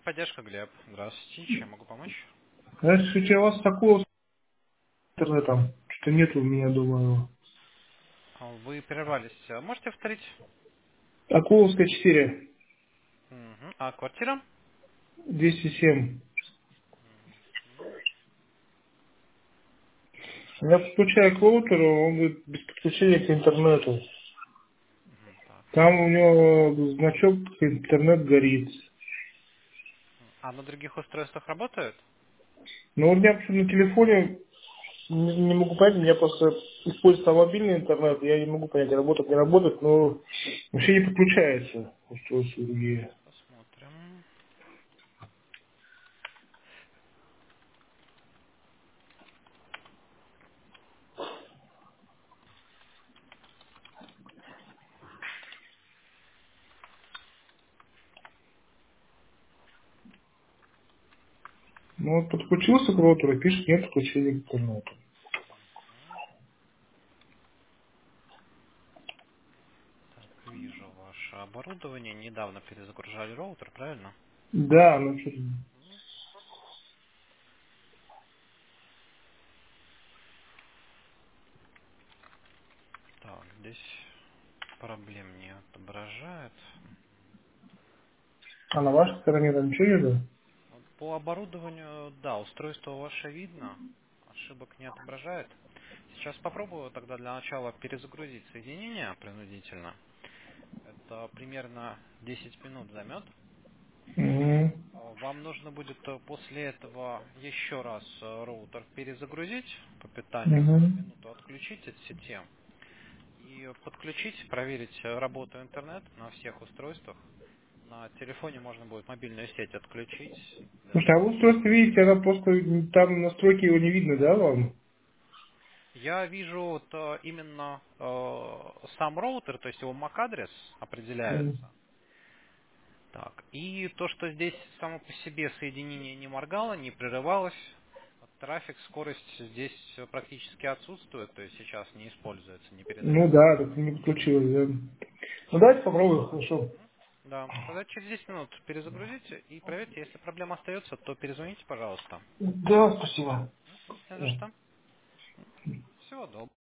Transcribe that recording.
Техподдержка, Глеб. Здравствуйте, чем могу помочь? Здравствуйте, у вас такого с интернетом? Что-то нет у меня, думаю. Вы прервались. Можете повторить? Акуловская 4, Мгм. А квартира? 207. Я Так, подключаю к роутеру, он говорит, без подключения к интернету. так. Там у него значок интернет горит. А на других устройствах работает? Но у меня почему на телефоне не могу понять, у меня просто используется мобильный интернет, я не могу понять, работает, не работает, но вообще не подключается устройства другие. Сейчас посмотрим. Ну вот подключился к роутеру, пишет, нет подключения к интернету. Так, вижу ваше оборудование. Недавно перезагружали роутер, правильно? Да, ну что. Так, здесь проблем не отображает. А на вашей стороне там ничего нету? По оборудованию, да, устройство ваше видно. Ошибок не отображает. Сейчас попробую тогда для начала перезагрузить соединение принудительно. Это примерно 10 минут займет. Угу. Вам нужно будет после этого еще раз роутер перезагрузить по питанию, Угу. на минуту отключить от сети и подключить, проверить работу интернет на всех устройствах. На телефоне можно будет мобильную сеть отключить. Слушай, а вы устройство видите, она просто там настройки его не видно, да, вам? Я вижу вот, именно сам роутер, то есть его MAC-адрес М. определяется. Так, и то, что здесь само по себе соединение не моргало, не прерывалось, трафик, скорость здесь практически отсутствует, то есть сейчас не используется, не Ну передается. да, так не подключилось, да. Ну давайте попробуем, хорошо. Да, тогда через 10 минут перезагрузите и проверьте, если проблема остается, то перезвоните, пожалуйста. Да, спасибо. Не за что. Всего доброго.